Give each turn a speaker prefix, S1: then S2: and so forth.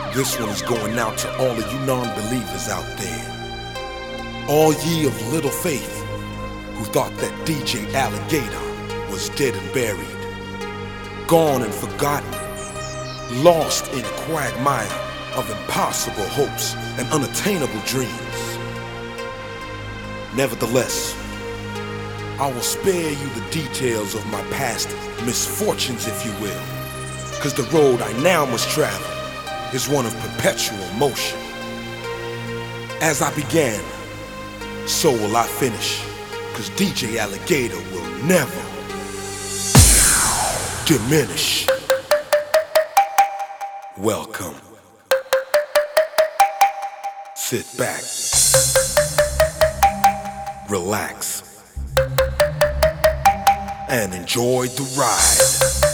S1: This one is going out to all of you non-believers out there. All ye of little faith who thought that DJ Alligator was dead and buried, gone and forgotten, lost in a quagmire of impossible hopes and unattainable dreams. Nevertheless, I will spare you the details of my past misfortunes, if you will, because the road I now must travel is one of perpetual motion. As I began, so will I finish, because DJ Alligator will never diminish. Welcome. Sit back, relax, and enjoy the ride.